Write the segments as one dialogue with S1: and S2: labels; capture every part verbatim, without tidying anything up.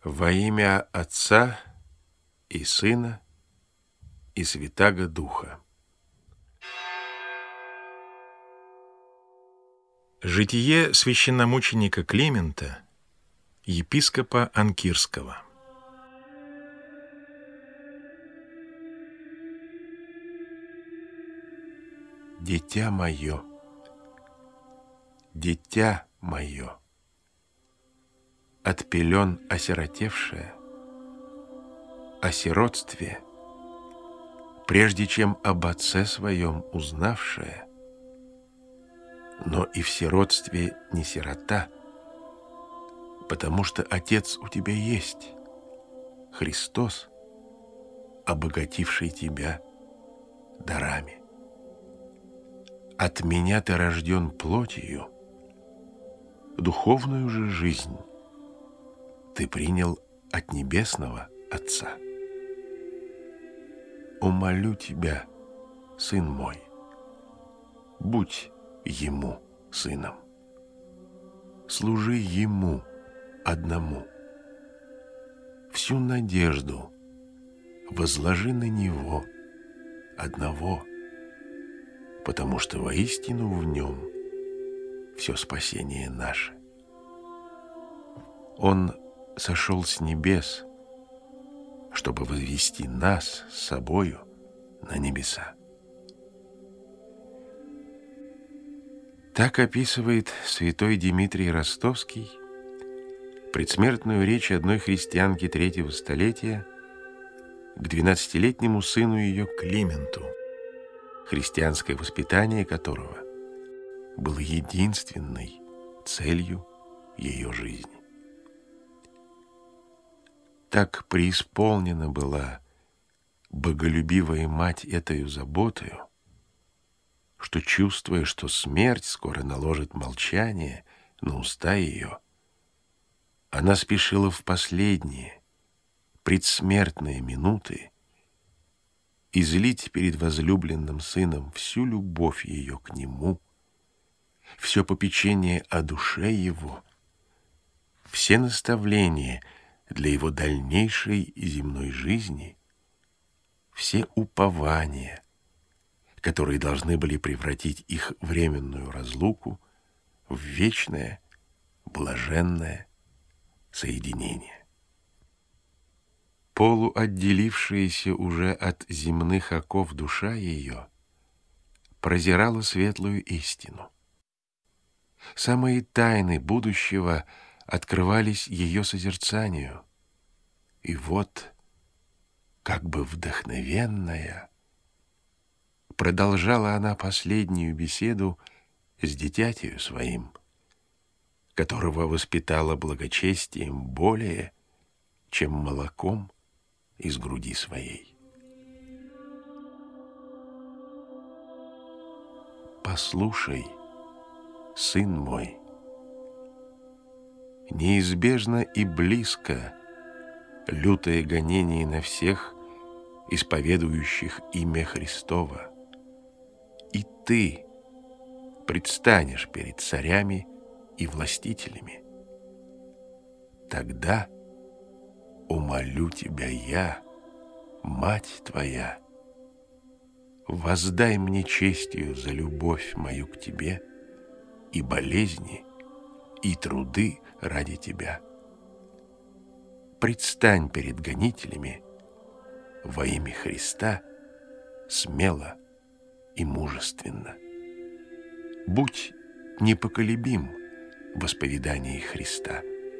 S1: Во имя Отца и Сына и Святаго Духа. Житие священномученика Климента, епископа Анкирского. Дитя мое, дитя мое, от пелен осиротевшее, о сиротстве, прежде чем об отце своем узнавшее, но и в сиротстве не сирота, потому что Отец у тебя есть, Христос, обогативший тебя дарами. От меня ты рожден плотью, духовную же жизнь ты принял от небесного Отца. Умолю тебя, сын мой, будь ему сыном, служи ему одному, всю надежду возложи на него одного, потому что воистину в нем все спасение наше. Он сошел с небес, чтобы возвести нас с собою на небеса. Так описывает святой Димитрий Ростовский предсмертную речь одной христианки третьего столетия к двенадцатилетнему сыну ее Клименту, христианское воспитание которого было единственной целью ее жизни. Так преисполнена была боголюбивая мать этою заботою, что, чувствуя, что смерть скоро наложит молчание на уста ее, она спешила в последние, предсмертные минуты излить перед возлюбленным сыном всю любовь ее к нему, все попечение о душе его, все наставления для его дальнейшей земной жизни, все упования, которые должны были превратить их временную разлуку в вечное, блаженное соединение. Полуотделившаяся уже от земных оков душа ее прозирала светлую истину. Самые тайны будущего открывались ее созерцанию, и вот, как бы вдохновенная, продолжала она последнюю беседу с дитятею своим, которого воспитала благочестием более, чем молоком из груди своей. Послушай, сын мой, неизбежно и близко лютое гонение на всех, исповедующих имя Христово, и ты предстанешь перед царями и властителями. Тогда умолю тебя я, мать твоя, воздай мне честью за любовь мою к тебе и болезни, и труды ради тебя. Предстань перед гонителями во имя Христа смело и мужественно. Будь непоколебим в исповедании Христа.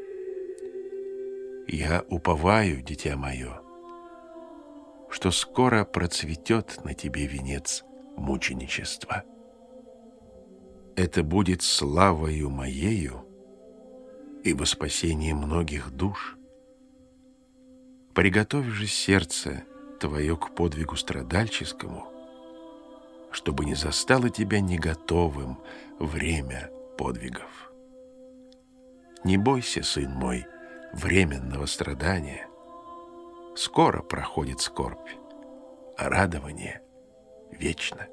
S1: Я уповаю, дитя мое, что скоро процветет на тебе венец мученичества. Это будет славою моею и во спасение многих душ. Приготовь же сердце твое к подвигу страдальческому, чтобы не застало тебя не готовым время подвигов. Не бойся, сын мой, временного страдания. Скоро проходит скорбь, а радование вечно.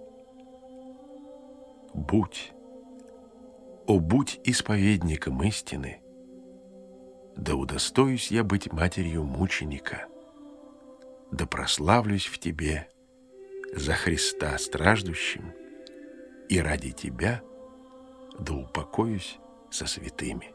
S1: Будь, о, будь исповедником истины, да удостоюсь я быть матерью мученика, да прославлюсь в тебе за Христа страждущим, и ради тебя да упокоюсь со святыми.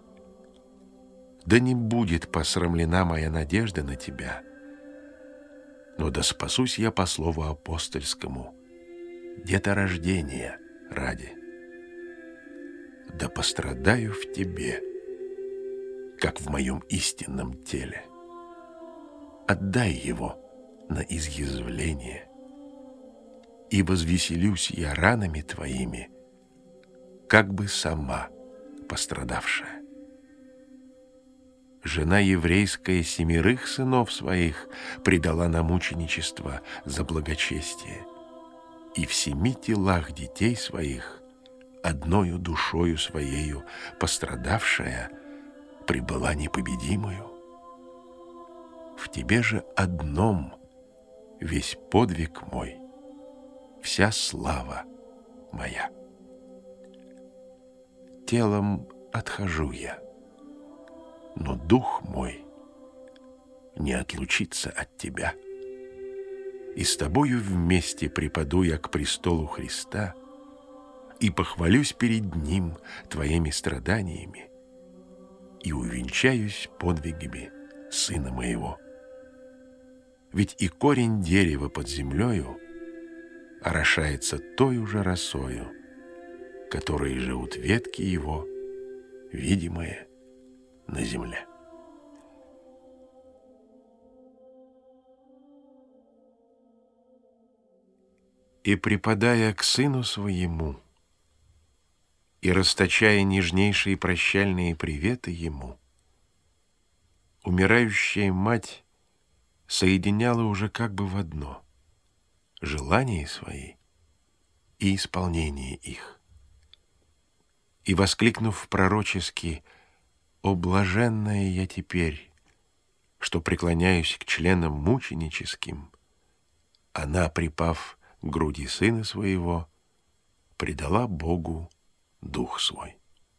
S1: Да не будет посрамлена моя надежда на тебя, но да спасусь я по слову апостольскому, деторождения ради. Да пострадаю в тебе, как в моем истинном теле. Отдай его на изъязвление, и возвеселюсь я ранами твоими, как бы сама пострадавшая. Жена еврейская семерых сынов своих предала на мученичество за благочестие, и в семи телах детей своих одною душою своею пострадавшая пребыла непобедимою. В тебе же одном весь подвиг мой, вся слава моя. Телом отхожу я, но дух мой не отлучится от тебя. И с тобою вместе припаду я к престолу Христа и похвалюсь перед Ним твоими страданиями и увенчаюсь подвигами Сына моего. Ведь и корень дерева под землею орошается той же росою, которой живут ветки его, видимые на земле. И припадая к сыну своему, и расточая нежнейшие прощальные приветы ему, умирающая мать соединяла уже как бы в одно желания свои и исполнение их. И, воскликнув пророчески: «О, блаженная я теперь, что преклоняюсь к членам мученическим», она, припав к груди сына своего, предала Богу дух свой.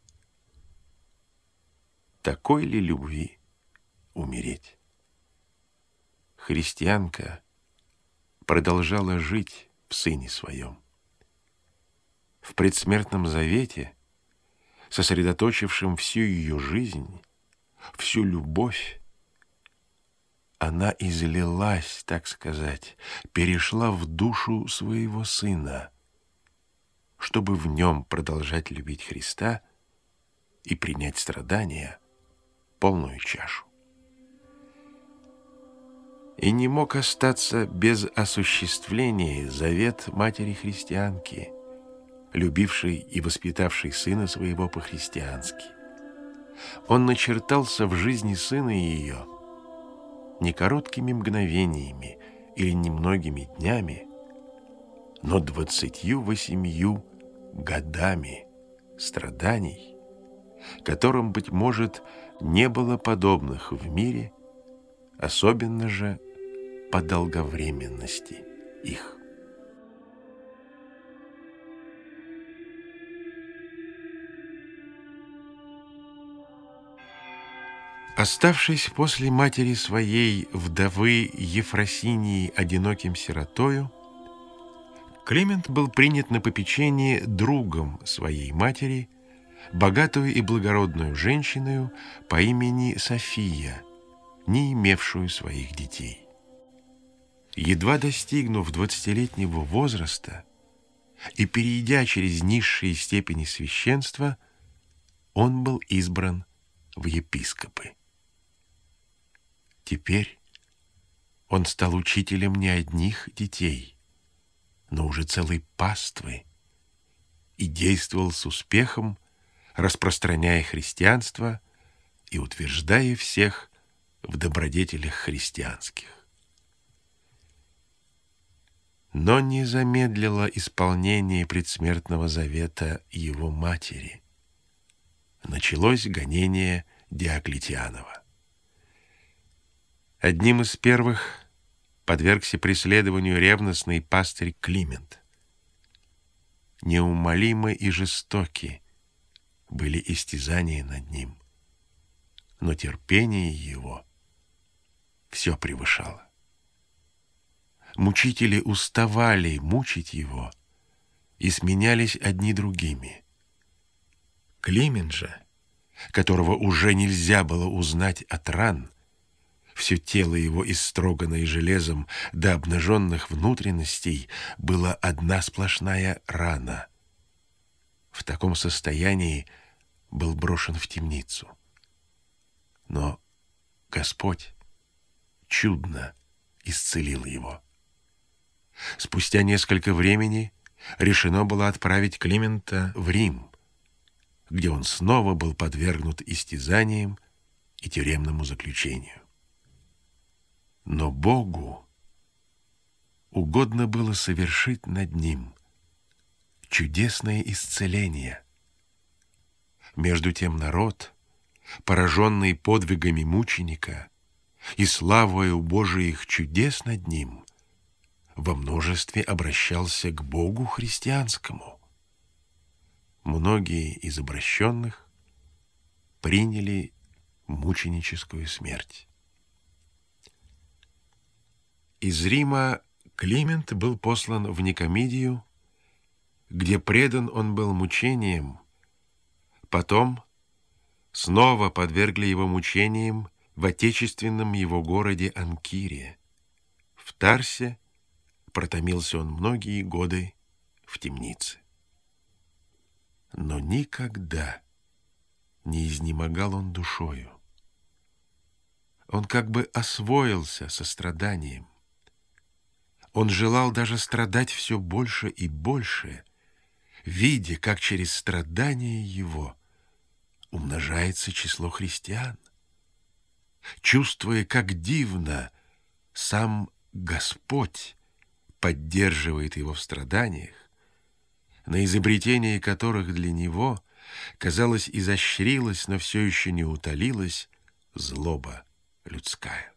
S1: Такой ли любви умереть? Христианка продолжала жить в Сыне Своем. В предсмертном завете, сосредоточившем всю ее жизнь, всю любовь, она излилась, так сказать, перешла в душу своего Сына, чтобы в нем продолжать любить Христа и принять страдания полную чашу. И не мог остаться без осуществления завет матери-христианки, любившей и воспитавшей сына своего по-христиански. Он начертался в жизни сына ее не короткими мгновениями или немногими днями, но двадцатью восемью годами страданий, которым, быть может, не было подобных в мире, особенно же по долговременности их. Оставшись после матери своей, вдовы Ефросинии, одиноким сиротою, Климент был принят на попечение другом своей матери, богатую и благородную женщиною по имени София, не имевшую своих детей. Едва достигнув двадцатилетнего возраста и перейдя через низшие степени священства, он был избран в епископы. Теперь он стал учителем не одних детей, но уже целой паствы, и действовал с успехом, распространяя христианство и утверждая всех в добродетелях христианских. Но не замедлило исполнение предсмертного завета его матери. Началось гонение Диоклетианова. Одним из первых подвергся преследованию ревностный пастырь Климент. Неумолимы и жестоки были истязания над ним. но терпение его все превышало. Мучители уставали мучить его и сменялись одни другими. Климент же, которого уже нельзя было узнать от ран, все тело его, истроганное железом до обнаженных внутренностей, была одна сплошная рана. В таком состоянии был брошен в темницу. Но Господь чудно исцелил его. Спустя несколько времени решено было отправить Климента в Рим, где он снова был подвергнут истязаниям и тюремному заключению. Но Богу угодно было совершить над ним чудесное исцеление. Между тем народ, пораженный подвигами мученика и славою Божиих чудес над ним, во множестве обращался к Богу христианскому. Многие из обращенных приняли мученическую смерть. Из Рима Климент был послан в Никомидию, где предан он был мучениям. Потом снова подвергли его мучениям в отечественном его городе Анкире. В Тарсе протомился он многие годы в темнице. Но никогда не изнемогал он душою. Он как бы освоился со страданием. Он желал даже страдать все больше и больше, видя, как через страдания его умножается число христиан, чувствуя, как дивно сам Господь поддерживает его в страданиях, на изобретение которых для него, казалось, изощрилась, но все еще не утолилась злоба людская.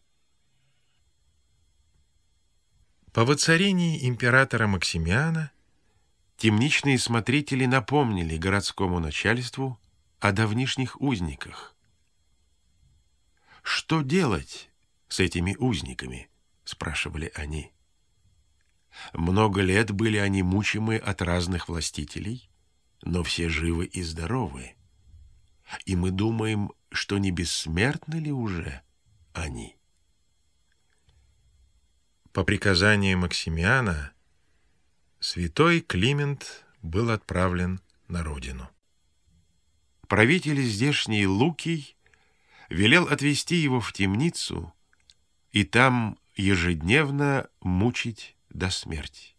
S1: По воцарении императора Максимиана темничные смотрители напомнили городскому начальству о давнишних узниках. «Что делать с этими узниками?» — спрашивали они. «Много лет были они мучимы от разных властителей, но все живы и здоровы. И мы думаем, что не бессмертны ли уже они?» По приказанию Максимиана святой Климент был отправлен на родину. Правитель здешний Лукий велел отвезти его в темницу и там ежедневно мучить до смерти.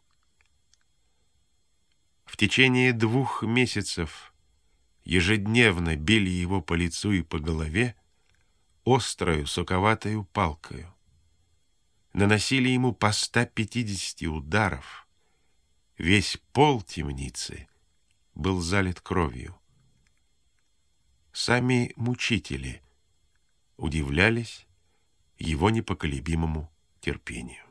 S1: В течение двух месяцев ежедневно били его по лицу и по голове острою суковатою палкою. Наносили ему по ста пятидесяти ударов. Весь пол темницы был залит кровью. Сами мучители удивлялись его непоколебимому терпению.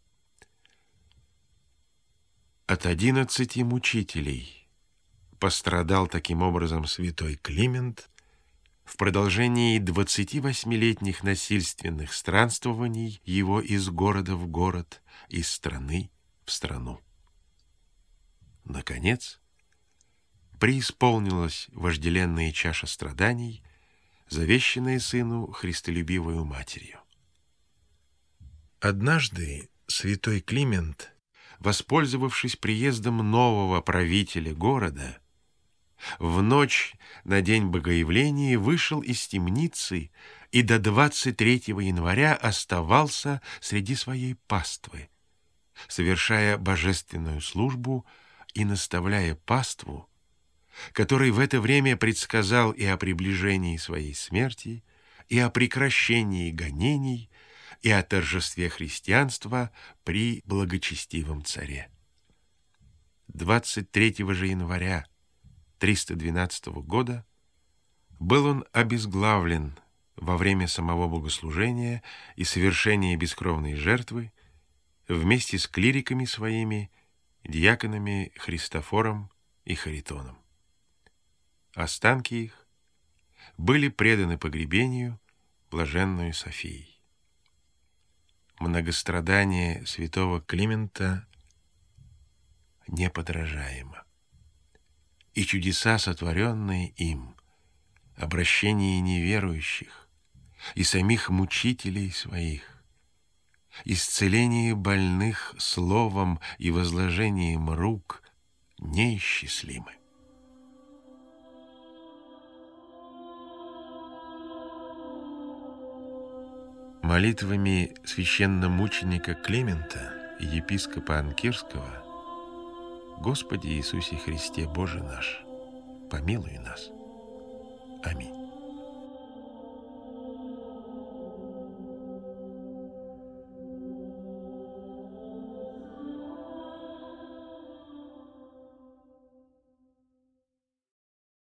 S1: От одиннадцати мучителей пострадал таким образом святой Климент в продолжении двадцативосьмилетних насильственных странствований его из города в город, из страны в страну. Наконец, преисполнилась вожделенная чаша страданий, завещанная сыну христолюбивою матерью. Однажды святой Климент, воспользовавшись приездом нового правителя города, в ночь на день Богоявления вышел из темницы и до двадцать третьего января оставался среди своей паствы, совершая божественную службу и наставляя паству, который в это время предсказал и о приближении своей смерти, и о прекращении гонений, и о торжестве христианства при благочестивом царе. двадцать третьего же января триста двенадцатого года был он обезглавлен во время самого богослужения и совершения бескровной жертвы вместе с клириками своими, диаконами Христофором и Харитоном. Останки их были преданы погребению блаженную Софией. Многострадание святого Климента неподражаемо, и чудеса, сотворенные им, обращение неверующих и самих мучителей своих, исцеление больных словом и возложением рук неисчислимы. Молитвами священномученика Климента и епископа Анкирского: Господи Иисусе Христе, Боже наш, помилуй нас. Аминь.